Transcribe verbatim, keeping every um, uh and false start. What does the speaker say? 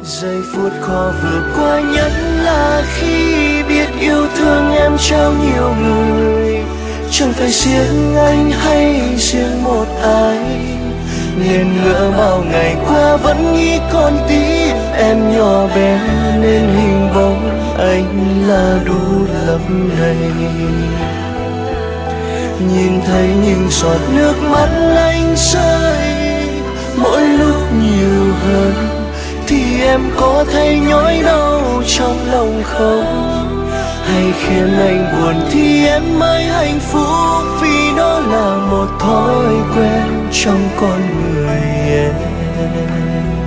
Giây phút khó vượt qua nhất là khi biết yêu thương em trao nhiều người, chẳng phải riêng anh hay riêng một ai. Nên ngỡ bao ngày qua vẫn nghĩ con tim em nhỏ bé, nên hình bóng anh là đủ lấp đầy. Nhìn thấy những giọt nước mắt anh rơi mỗi lúc nhiều hơn, thì em có thấy nhói đau trong lòng không? Hay khiến anh buồn thì em mới hạnh phúc, vì đó là một thói quen trong con người em.